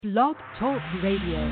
Blog Talk Radio.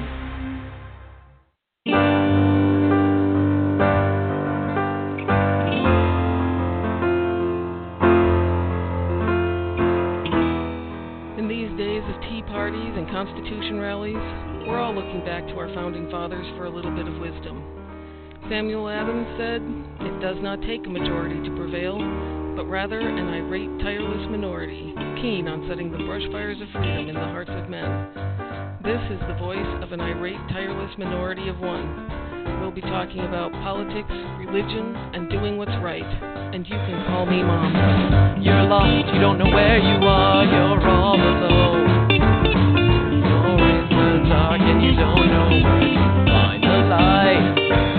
In these days of tea parties and Constitution rallies, we're all looking back to our founding fathers for a little bit of wisdom. Samuel Adams said, "It does not take a majority to prevail, but rather an irate, tireless minority, keen on setting the brush fires of freedom in the hearts of men." This is the voice of an irate, tireless minority of one. We'll be talking about politics, religion, and doing what's right. And you can call me Mom. You're lost, you don't know where you are, you're all alone. You're in the dark and you don't know where to find the light.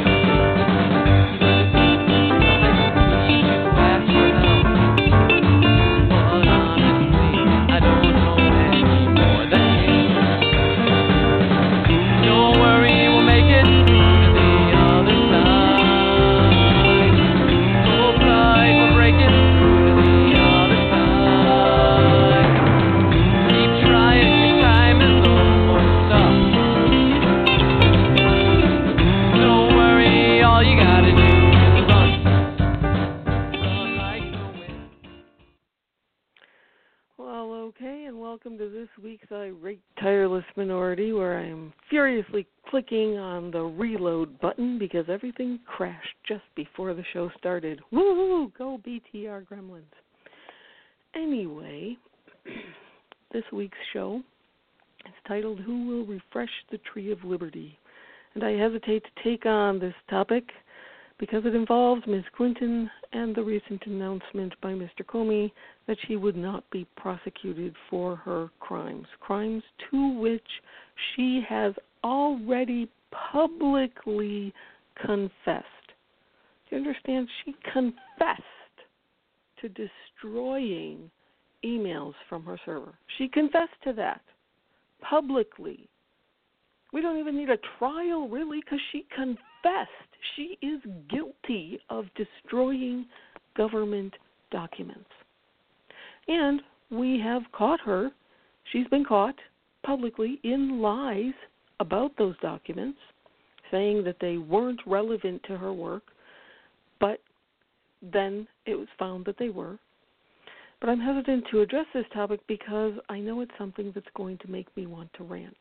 Welcome to this week's Irate Tireless Minority, where I am furiously clicking on the reload button because everything crashed just before the show started. Woo-hoo! Go BTR Gremlins. Anyway, this week's show is titled Who Will Refresh the Tree of Liberty? And I hesitate to take on this topic because it involves Ms. Clinton and the recent announcement by Mr. Comey that she would not be prosecuted for her crimes to which she has already publicly confessed. Do you understand? She confessed to destroying emails from her server. She confessed to that publicly. We don't even need a trial, really, because she confessed. She is guilty of destroying government documents. And we have caught her. She's been caught publicly in lies about those documents, saying that they weren't relevant to her work, but then it was found that they were. But I'm hesitant to address this topic because I know it's something that's going to make me want to rant.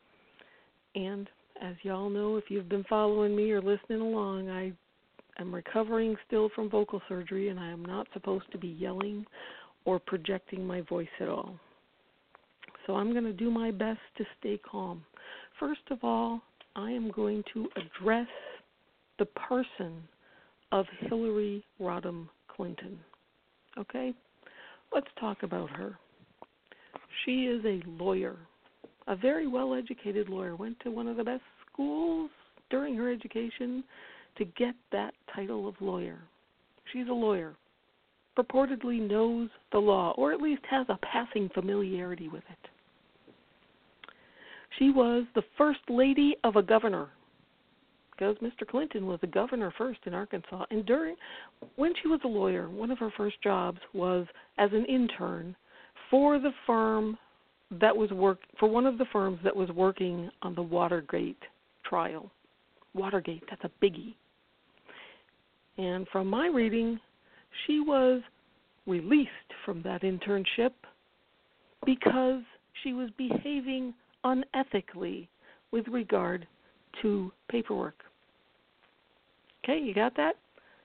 And as y'all know, if you've been following me or listening along, I am recovering still from vocal surgery, and I am not supposed to be yelling or projecting my voice at all. So I'm going to do my best to stay calm. First of all, I am going to address the person of Hillary Rodham Clinton. Okay? Let's talk about her. She is a lawyer. A very well-educated lawyer, went to one of the best schools during her education to get that title of lawyer. She's a lawyer, purportedly knows the law, or at least has a passing familiarity with it. She was the first lady of a governor, because Mr. Clinton was a governor first in Arkansas. And when she was a lawyer, one of her first jobs was as an intern for the firm for one of the firms that was working on the Watergate trial. Watergate, that's a biggie. And from my reading, she was released from that internship because she was behaving unethically with regard to paperwork. Okay, you got that?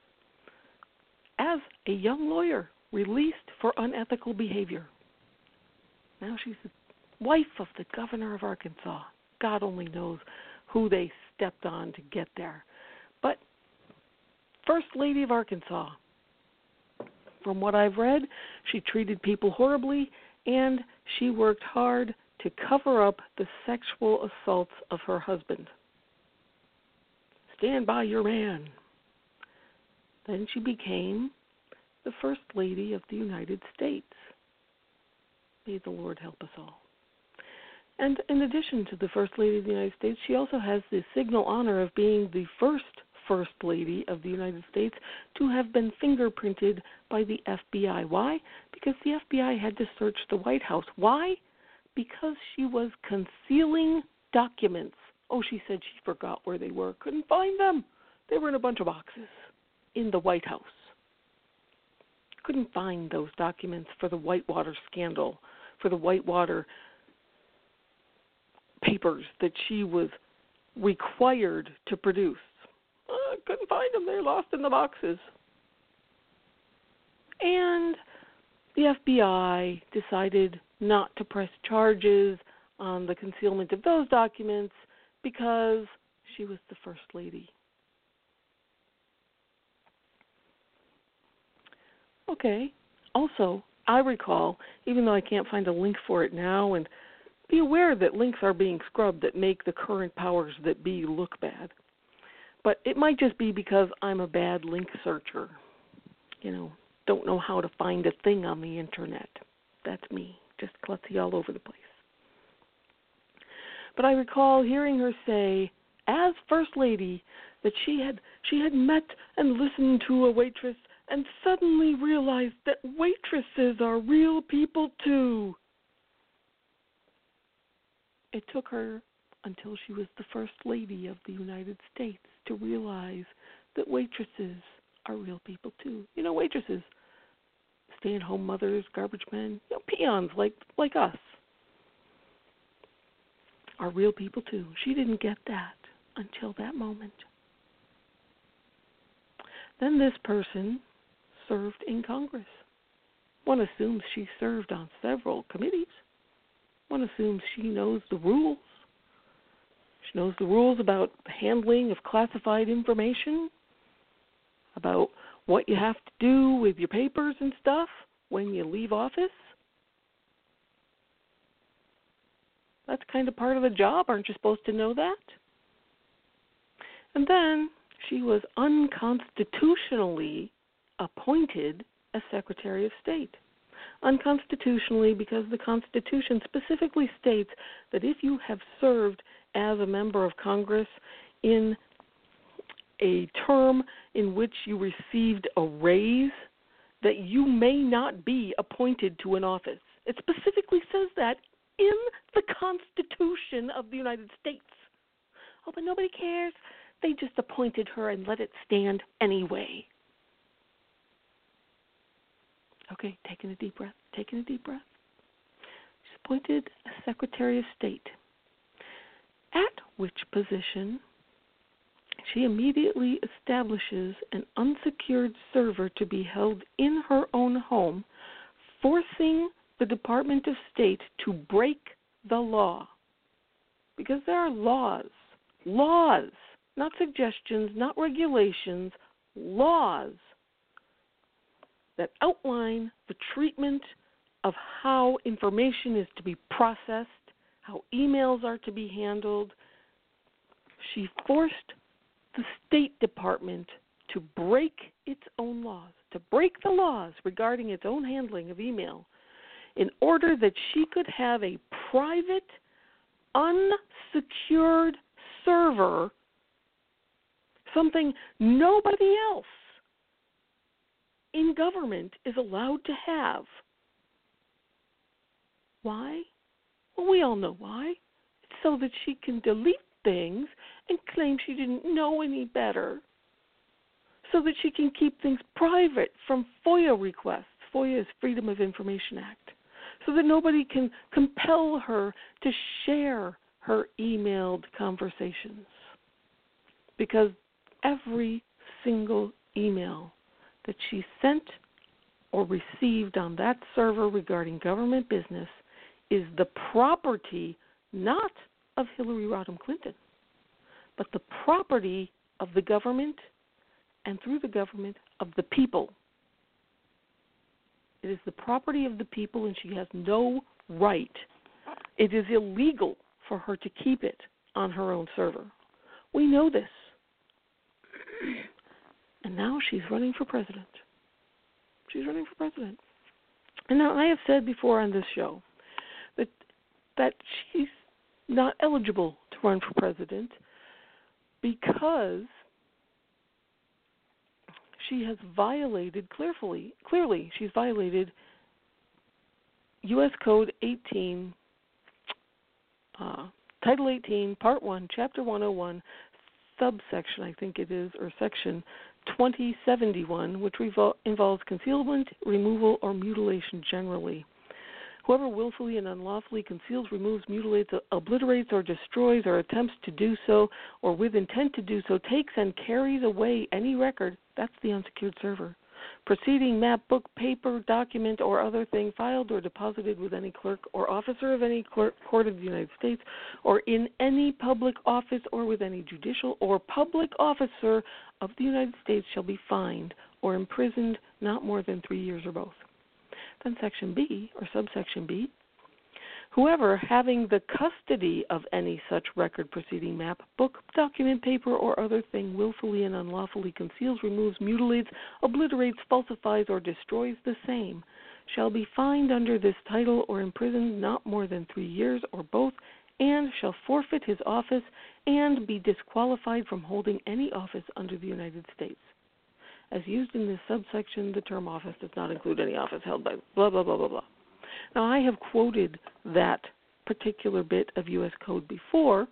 As a young lawyer, released for unethical behavior. Now she's the wife of the governor of Arkansas. God only knows who they stepped on to get there. But First Lady of Arkansas. From what I've read, she treated people horribly, and she worked hard to cover up the sexual assaults of her husband. Stand by your man. Then she became the First Lady of the United States. May the Lord help us all. And in addition to the First Lady of the United States, she also has the signal honor of being the first Lady of the United States to have been fingerprinted by the FBI. Why? Because the FBI had to search the White House. Why? because she was concealing documents. Oh, she said she forgot where they were, couldn't find them. They were in a bunch of boxes in the White House. Couldn't find those documents for the Whitewater scandal, for the Whitewater papers that she was required to produce. Couldn't find them. They're lost in the boxes. And the FBI decided not to press charges on the concealment of those documents because she was the First Lady. Okay. Also, I recall, even though I can't find a link for it now, and be aware that links are being scrubbed that make the current powers that be look bad. But it might just be because I'm a bad link searcher. Don't know how to find a thing on the internet. That's me, just klutzy all over the place. But I recall hearing her say, as First Lady, that she had met and listened to a waitress and suddenly realized that waitresses are real people too. It took her until she was the First Lady of the United States to realize that waitresses are real people too. Waitresses, stay-at-home mothers, garbage men, peons like us, are real people too. She didn't get that until that moment. Then this person served in Congress. One assumes she served on several committees. One assumes she knows the rules. She knows the rules about the handling of classified information, about what you have to do with your papers and stuff when you leave office. That's kind of part of the job. Aren't you supposed to know that? And then she was unconstitutionally appointed as Secretary of State. Unconstitutionally because the Constitution specifically states that if you have served as a member of Congress in a term in which you received a raise, that you may not be appointed to an office. It specifically says that in the Constitution of the United States. Oh, but nobody cares. They just appointed her and let it stand anyway. Okay, taking a deep breath. She's appointed as Secretary of State, at which position she immediately establishes an unsecured server to be held in her own home, forcing the Department of State to break the law. Because there are laws, not suggestions, not regulations, laws that outline the treatment of how information is to be processed, how emails are to be handled. She forced the State Department to break its own laws, to break the laws regarding its own handling of email, in order that she could have a private, unsecured server, something nobody else in government is allowed to have. Why? Well, we all know why. It's so that she can delete things and claim she didn't know any better, so that she can keep things private from FOIA requests. FOIA is Freedom of Information Act. So that nobody can compel her to share her emailed conversations. Because every single email that she sent or received on that server regarding government business is the property not of Hillary Rodham Clinton, but the property of the government, and through the government, of the people. It is the property of the people, and she has no right. It is illegal for her to keep it on her own server. We know this. And now she's running for president. And now I have said before on this show that she's not eligible to run for president because she has violated, clearly she's violated U.S. Code 18, Title 18, Part 1, Chapter 101, subsection, I think it is, or section 2071, which involves concealment, removal, or mutilation generally. Whoever willfully and unlawfully conceals, removes, mutilates, obliterates, or destroys, or attempts to do so, or with intent to do so, takes and carries away any record, that's the unsecured server, proceeding, map, book, paper, document, or other thing filed or deposited with any clerk or officer of any court of the United States, or in any public office or with any judicial or public officer of the United States shall be fined or imprisoned not more than 3 years or both. Then Section B, or subsection B, whoever having the custody of any such record, proceeding, map, book, document, paper, or other thing willfully and unlawfully conceals, removes, mutilates, obliterates, falsifies, or destroys the same shall be fined under this title or imprisoned not more than 3 years or both, and shall forfeit his office and be disqualified from holding any office under the United States. As used in this subsection, the term office does not include any office held by blah, blah, blah, blah, blah. Now, I have quoted that particular bit of U.S. Code before.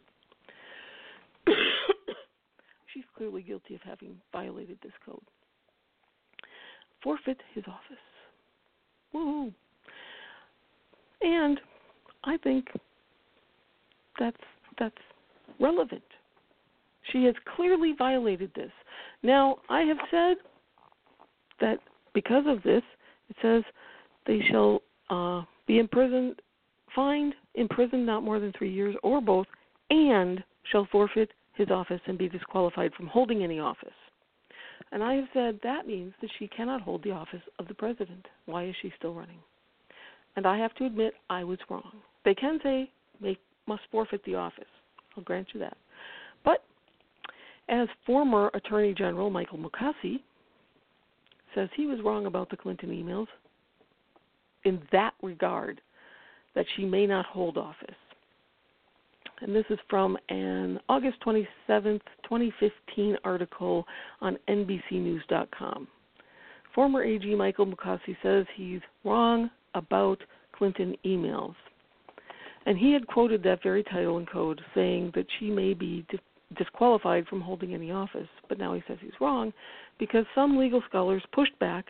She's clearly guilty of having violated this code. Forfeit his office. Woo-hoo. And I think that's relevant. She has clearly violated this. Now, I have said that because of this, it says they shall be imprisoned, fined, imprisoned not more than 3 years or both, and shall forfeit his office and be disqualified from holding any office. And I have said that means that she cannot hold the office of the president. Why is she still running? And I have to admit I was wrong. They can say they must forfeit the office. I'll grant you that. But as former Attorney General Michael Mukasey says, he was wrong about the Clinton emails in that regard, that she may not hold office. And this is from an August 27th, 2015 article on NBCnews.com. Former AG Michael Mukasey says he's wrong about Clinton emails. And he had quoted that very title and code, saying that she may be disqualified from holding any office. But now he says he's wrong because some legal scholars pushed back.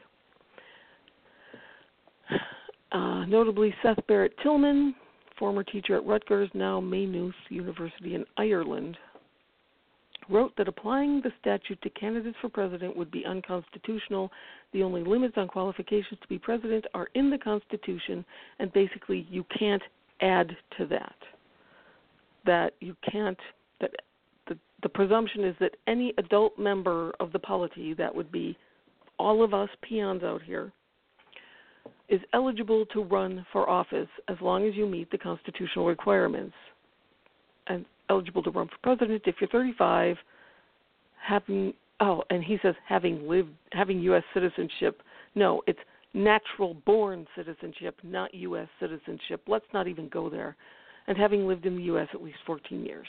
Notably Seth Barrett Tillman, former teacher at Rutgers, now Maynooth University in Ireland, wrote that applying the statute to candidates for president would be unconstitutional. The only limits on qualifications to be president are in the Constitution, and basically you can't add to that. That you can't, that the presumption is that any adult member of the polity, that would be all of us peons out here, is eligible to run for office as long as you meet the constitutional requirements. And eligible to run for president if you're 35, and he says having U.S. citizenship. No, it's natural-born citizenship, not U.S. citizenship. Let's not even go there. And having lived in the U.S. at least 14 years.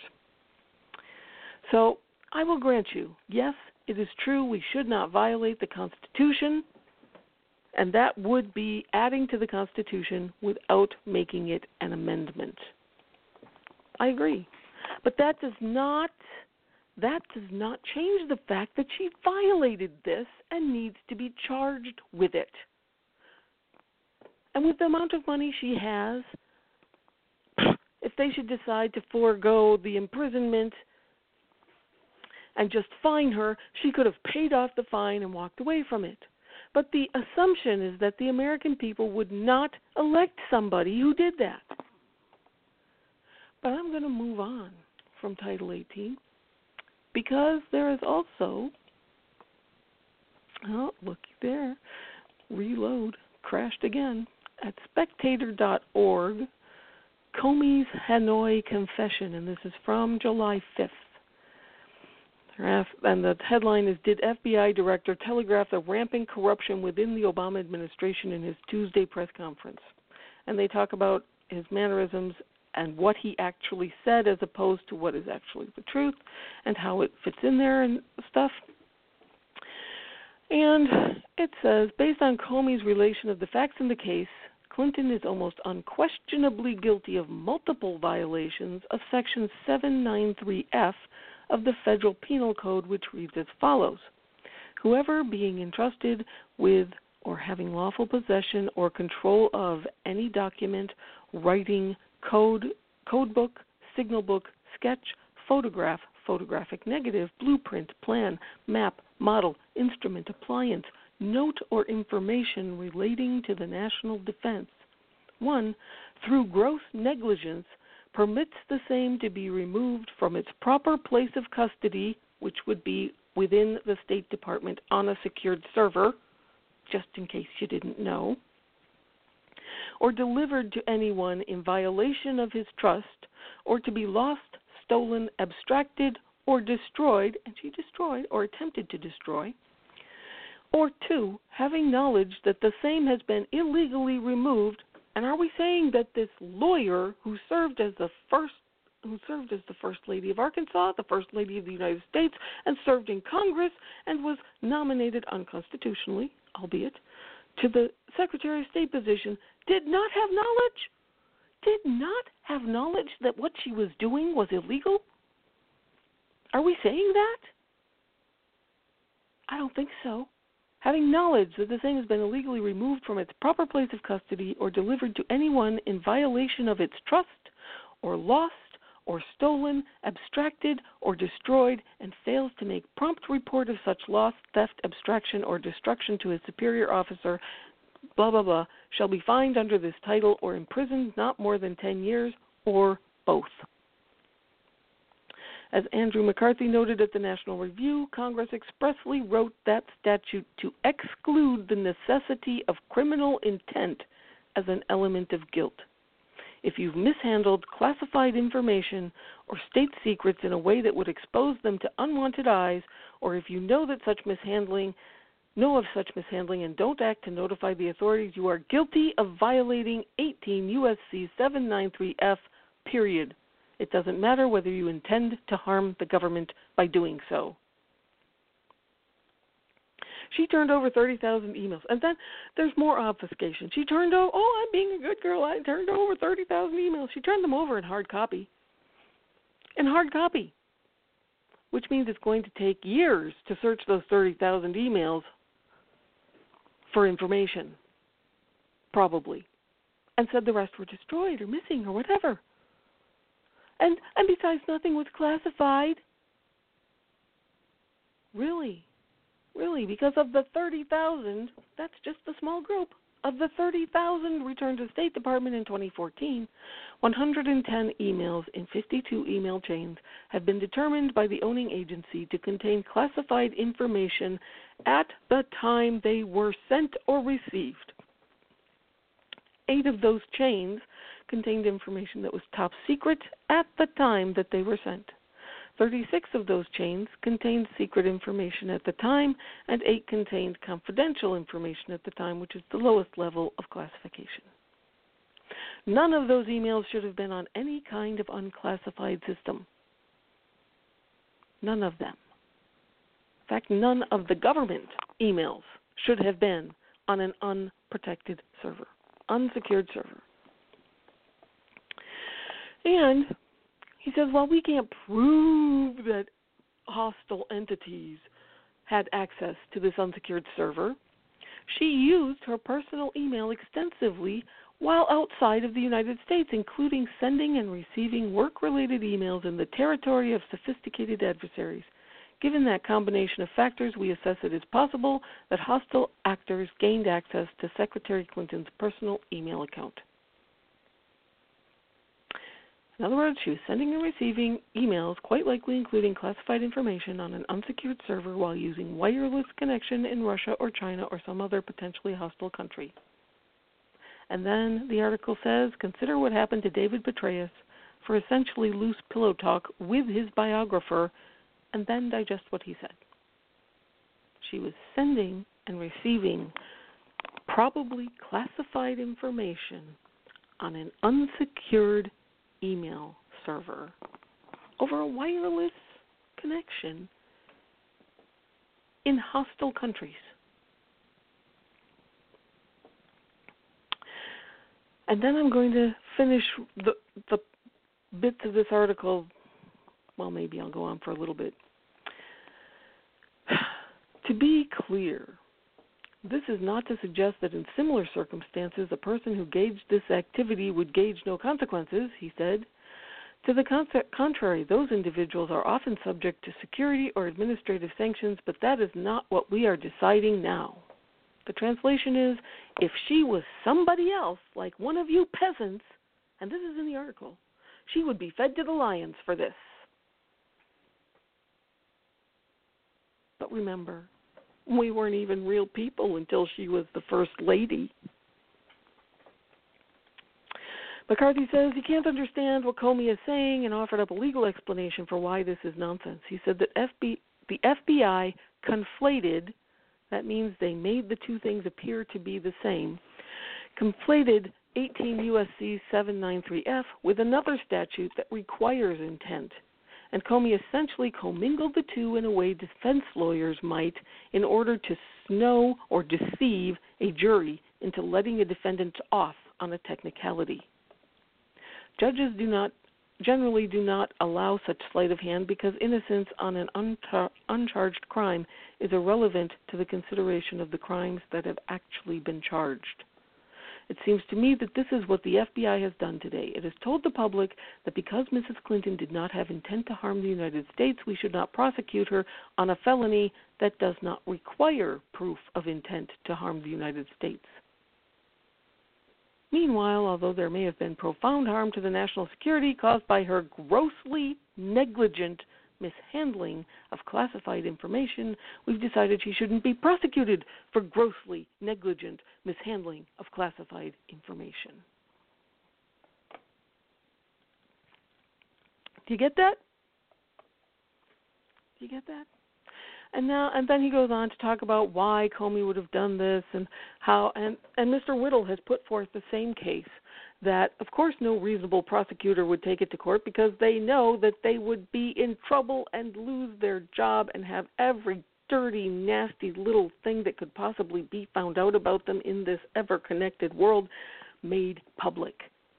So I will grant you, yes, it is true we should not violate the Constitution, and that would be adding to the Constitution without making it an amendment. I agree. But that does not change the fact that she violated this and needs to be charged with it. And with the amount of money she has, if they should decide to forego the imprisonment and just fine her, she could have paid off the fine and walked away from it. But the assumption is that the American people would not elect somebody who did that. But I'm going to move on from Title 18 because there is also, looky there, reload, crashed again, at spectator.org, Comey's Hanoi Confession, and this is from July 5th. And the headline is, Did FBI Director Telegraph the Rampant Corruption Within the Obama Administration in His Tuesday Press Conference? And they talk about his mannerisms and what he actually said as opposed to what is actually the truth and how it fits in there and stuff. And it says, based on Comey's relation of the facts in the case Clinton is almost unquestionably guilty of multiple violations of Section 793F of the Federal Penal Code, which reads as follows. Whoever being entrusted with or having lawful possession or control of any document, writing, code book, signal book, sketch, photograph, photographic negative, blueprint, plan, map, model, instrument, appliance, note, or information relating to the national defense. 1. Through gross negligence, permits the same to be removed from its proper place of custody, which would be within the State Department on a secured server, just in case you didn't know, or delivered to anyone in violation of his trust, or to be lost, stolen, abstracted, or destroyed, and she destroyed or attempted to destroy, or 2, having knowledge that the same has been illegally removed. And are we saying that this lawyer who served as the First Lady of Arkansas, the First Lady of the United States, and served in Congress and was nominated unconstitutionally, albeit, to the Secretary of State position, did not have knowledge that what she was doing was illegal? Are we saying that? I don't think so. Having knowledge that the same has been illegally removed from its proper place of custody or delivered to anyone in violation of its trust, or lost, or stolen, abstracted, or destroyed, and fails to make prompt report of such loss, theft, abstraction, or destruction to his superior officer, blah, blah, blah, shall be fined under this title or imprisoned not more than 10 years, or both. As Andrew McCarthy noted at the National Review, Congress expressly wrote that statute to exclude the necessity of criminal intent as an element of guilt. If you've mishandled classified information or state secrets in a way that would expose them to unwanted eyes, or if you know of such mishandling and don't act to notify the authorities, you are guilty of violating 18 U.S.C. 793F, period. It doesn't matter whether you intend to harm the government by doing so. She turned over 30,000 emails. And then there's more obfuscation. She turned over, I'm being a good girl, I turned over 30,000 emails. She turned them over in hard copy. Which means it's going to take years to search those 30,000 emails for information, probably. And said the rest were destroyed or missing or whatever. And besides, nothing was classified. Really, because of the 30,000, that's just a small group. Of the 30,000 returned to the State Department in 2014, 110 emails in 52 email chains have been determined by the owning agency to contain classified information at the time they were sent or received. 8 of those chains contained information that was top secret at the time that they were sent. 36 of those chains contained secret information at the time, and 8 contained confidential information at the time, which is the lowest level of classification. None of those emails should have been on any kind of unclassified system. None of them. In fact, none of the government emails should have been on an unprotected server, unsecured server. And he says, well, we can't prove that hostile entities had access to this unsecured server. She used her personal email extensively while outside of the United States, including sending and receiving work-related emails in the territory of sophisticated adversaries. Given that combination of factors, we assess it as possible that hostile actors gained access to Secretary Clinton's personal email account. In other words, she was sending and receiving emails, quite likely including classified information, on an unsecured server while using wireless connection in Russia or China or some other potentially hostile country. And then the article says, consider what happened to David Petraeus for essentially loose pillow talk with his biographer, and then digest what he said. She was sending and receiving probably classified information on an unsecured email server over a wireless connection in hostile countries. And then I'm going to finish the bits of this article. Well, maybe I'll go on for a little bit. To be clear, this is not to suggest that in similar circumstances a person who gauged this activity would gauge no consequences, he said. To the contrary, those individuals are often subject to security or administrative sanctions, but that is not what we are deciding now. The translation is, if she was somebody else, like one of you peasants, and this is in the article, she would be fed to the lions for this. But remember, we weren't even real people until she was the first lady. McCarthy says he can't understand what Comey is saying and offered up a legal explanation for why this is nonsense. He said that the FBI conflated, that means they made the two things appear to be the same, conflated 18 U.S.C. 793F with another statute that requires intent. And Comey essentially commingled the two in a way defense lawyers might in order to snow or deceive a jury into letting a defendant off on a technicality. Judges generally do not allow such sleight of hand because innocence on an uncharged crime is irrelevant to the consideration of the crimes that have actually been charged. It seems to me that this is what the FBI has done today. It has told the public that because Mrs. Clinton did not have intent to harm the United States, we should not prosecute her on a felony that does not require proof of intent to harm the United States. Meanwhile, although there may have been profound harm to the national security caused by her grossly negligent mishandling of classified information, we've decided she shouldn't be prosecuted for grossly negligent mishandling of classified information. Do you get that? Do you get that? And then he goes on to talk about why Comey would have done this and how, and Mr. Whittle has put forth the same case that, of course, no reasonable prosecutor would take it to court because they know that they would be in trouble and lose their job and have every dirty, nasty little thing that could possibly be found out about them in this ever-connected world made public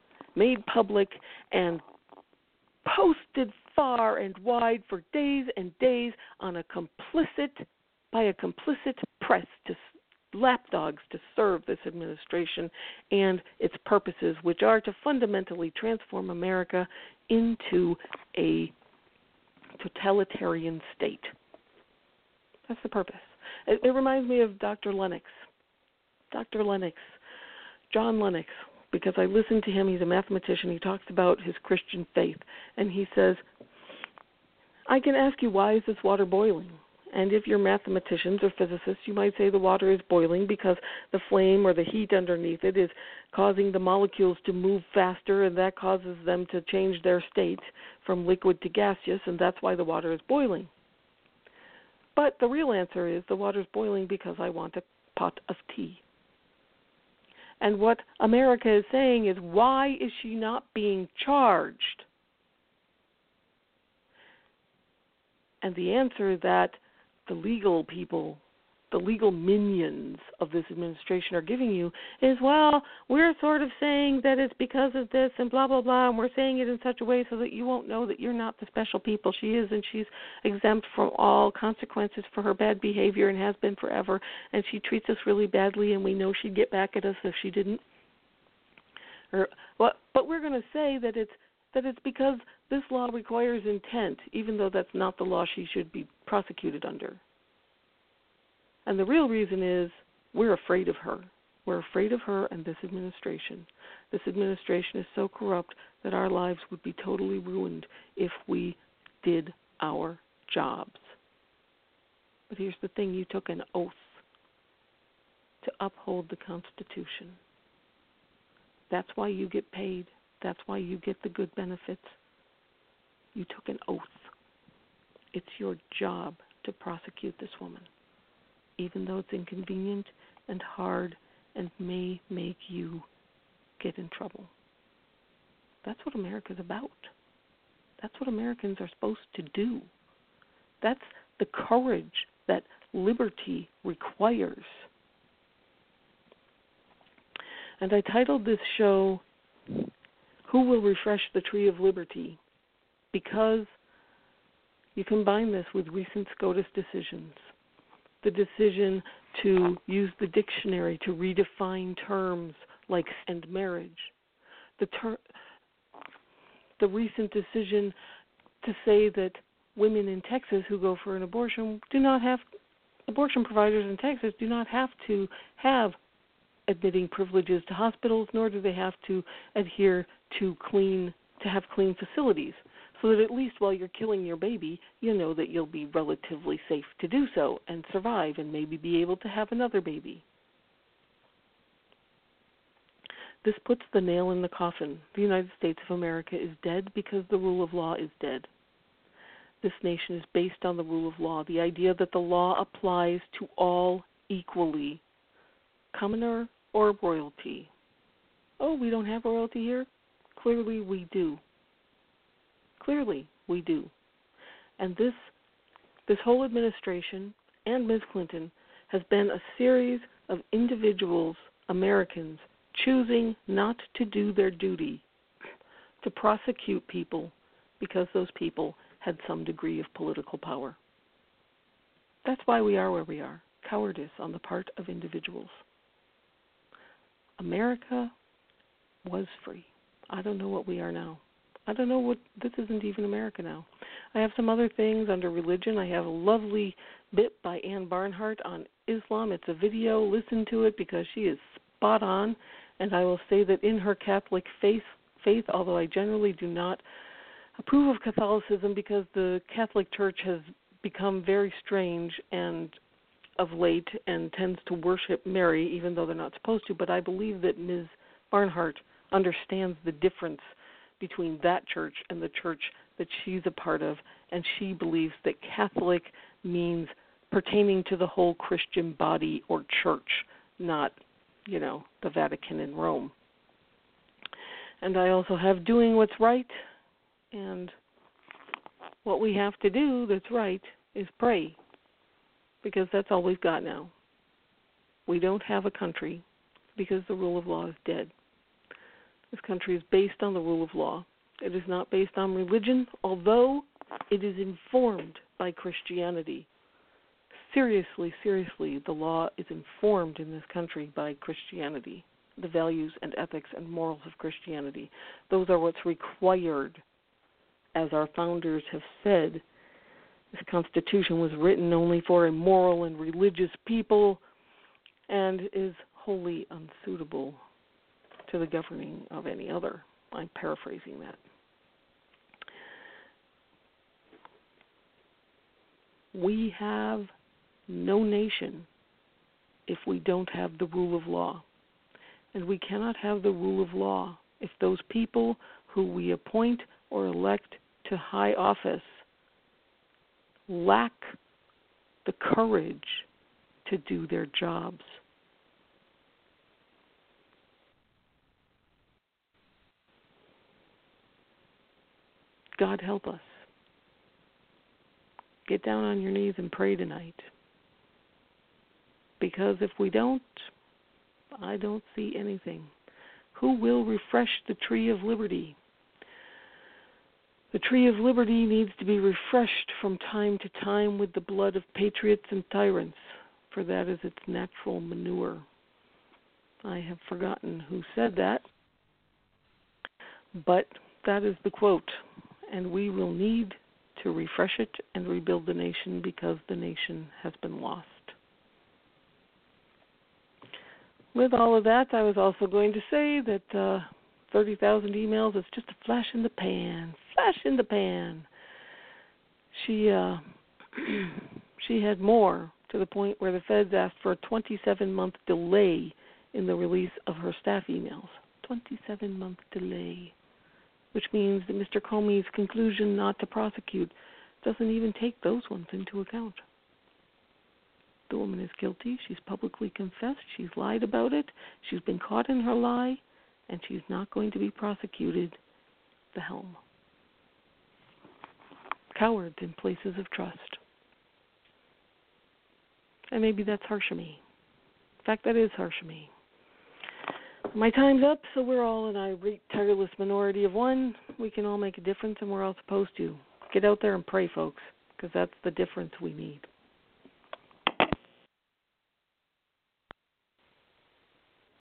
and posted far and wide for days and days on by a complicit press to lapdogs to serve this administration and its purposes, which are to fundamentally transform America into a totalitarian state. That's the purpose. It reminds me of Dr. Lennox, John Lennox, because I listened to him. He's a mathematician. He talks about his Christian faith, and he says, I can ask you, why is this water boiling? And if you're mathematicians or physicists, you might say the water is boiling because the flame or the heat underneath it is causing the molecules to move faster, and that causes them to change their state from liquid to gaseous, and that's why the water is boiling. But the real answer is the water is boiling because I want a pot of tea. And what America is saying is, why is she not being charged? And the answer that the legal people, the legal minions of this administration are giving you is, well, we're sort of saying that it's because of this and blah, blah, blah, and we're saying it in such a way so that you won't know that you're not the special people she is, and she's exempt from all consequences for her bad behavior and has been forever, and she treats us really badly, and we know she'd get back at us if she didn't. But we're going to say that it's because this law requires intent, even though that's not the law she should be prosecuted under. And the real reason is we're afraid of her. We're afraid of her and this administration. This administration is so corrupt that our lives would be totally ruined if we did our jobs. But here's the thing, you took an oath to uphold the Constitution. That's why you get paid. That's why you get the good benefits. You took an oath. It's your job to prosecute this woman, even though it's inconvenient and hard and may make you get in trouble. That's what America's about. That's what Americans are supposed to do. That's the courage that liberty requires. And I titled this show, Who Will Refresh the Tree of Liberty? Because you combine this with recent SCOTUS decisions. The decision to use the dictionary to redefine terms like and marriage. The recent decision to say that women in Texas who go for an abortion abortion providers in Texas do not have to have admitting privileges to hospitals, nor do they have to adhere to have clean facilities, so that at least while you're killing your baby, you know that you'll be relatively safe to do so and survive and maybe be able to have another baby. This puts the nail in the coffin. The United States of America is dead because the rule of law is dead. This nation is based on the rule of law, the idea that the law applies to all equally, commoner or royalty. Oh, we don't have royalty here? Clearly we do. Clearly we do. And this whole administration and Ms. Clinton has been a series of individuals, Americans, choosing not to do their duty, to prosecute people because those people had some degree of political power. That's why we are where we are, cowardice on the part of individuals. America was free. I don't know what we are now. I don't know what, this isn't even America now. I have some other things under religion. I have a lovely bit by Ann Barnhart on Islam. It's a video. Listen to it because she is spot on. And I will say that in her Catholic faith, although I generally do not approve of Catholicism because the Catholic Church has become very strange and of late and tends to worship Mary, even though they're not supposed to. But I believe that Ms. Barnhart understands the difference between that church and the church that she's a part of, and she believes that Catholic means pertaining to the whole Christian body or church, not, the Vatican in Rome. And I also have doing what's right, and what we have to do that's right is pray, because that's all we've got now. We don't have a country because the rule of law is dead. This country is based on the rule of law. It is not based on religion, although it is informed by Christianity. Seriously, the law is informed in this country by Christianity, the values and ethics and morals of Christianity. Those are what's required. As our founders have said, this Constitution was written only for a moral and religious people and is wholly unsuitable to the governing of any other. I'm paraphrasing that. We have no nation if we don't have the rule of law. And we cannot have the rule of law if those people who we appoint or elect to high office lack the courage to do their jobs. God help us. Get down on your knees and pray tonight. Because if we don't, I don't see anything. Who will refresh the tree of liberty? The tree of liberty needs to be refreshed from time to time with the blood of patriots and tyrants, for that is its natural manure. I have forgotten who said that, but that is the quote. And we will need to refresh it and rebuild the nation because the nation has been lost. With all of that, I was also going to say that 30,000 emails is just a flash in the pan. Flash in the pan. She had more, to the point where the feds asked for a 27-month delay in the release of her staff emails. 27-month delay. Which means that Mr. Comey's conclusion not to prosecute doesn't even take those ones into account. The woman is guilty. She's publicly confessed. She's lied about it. She's been caught in her lie, and she's not going to be prosecuted. The helm. Cowards in places of trust. And maybe that's harsh of me. In fact, that is harsh of me. My time's up, so we're all an irate, tireless minority of one. We can all make a difference, and we're all supposed to. Get out there and pray, folks, because that's the difference we need.